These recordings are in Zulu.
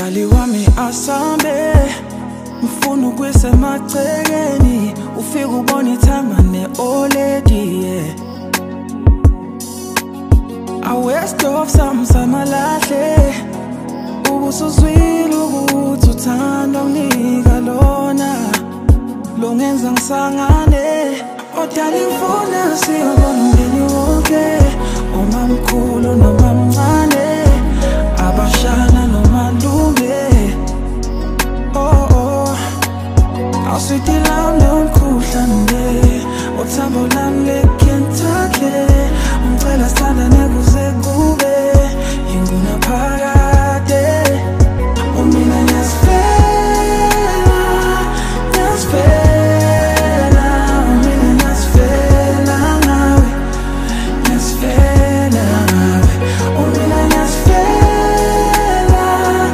Dali wami asambe mfuna ukwisemagcekeni ufika ubona ithamba ne-oledi Awest of samalahle ubusuzwile ukuthi uthanda unginika lona longenza ngisangane odala ngifuna siyobona umndeni wonke umamkhulu noma mncane abashana nomalume awusithi lami lomkhuhlane uthambo lami le-Kentucky ungicela sithandane kuze kube yinguna phakade umina ngiyasifela umina ngiyasifela ngawe ngiyasifela ngawe umina ngiyasifela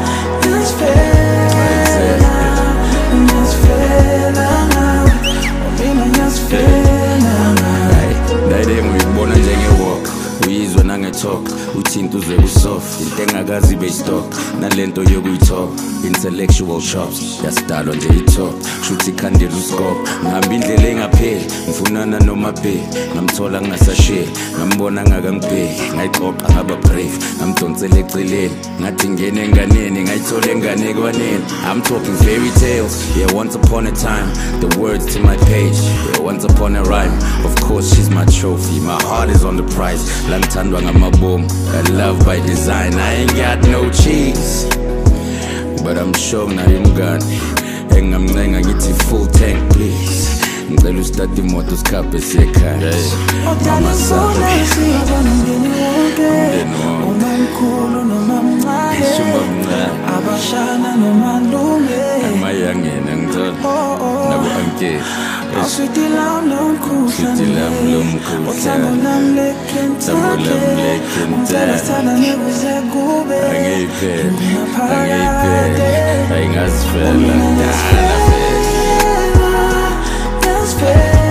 ngawe umina ngiyasifela ngawe Dayide ngiyibona njenge-walk uyizwa nange-talk uthinta uzwe kusoft into engakazi beyistock nalento yokuyitop intellectual chops yasidalwa nje i-top kushuthi ikhandela uscope ngihamba indlela engapheli ngifunana nomabheki ngamthola ngingasasheli ngambona ngakangibheki ngayixoxa ngaba brave ngamdonsela eceleni ngathi ngene enganeni ngayithola engane ekwaneni I'm talking fairy tales yeah once upon a time the words to my page yeah once upon a rhyme of course she's my trophy my heart is on the prize la ngithandwa ngamabomu I love by design I ain't got no cheese but I'm sure naye umngani engamncenga ngithi full tank please ngicela usithathe imoto sikhaphe siyekhaya odala ngifuna siyobona umndeni wonke umamkhulu noma mncane abashana nomalume amayangena ngithola nabo anke awusithi lami lomkhuhlane uthambo lami le-Kentucky ungicela sithandane kuze kube angiyiphele ayingazifela ngiyasifela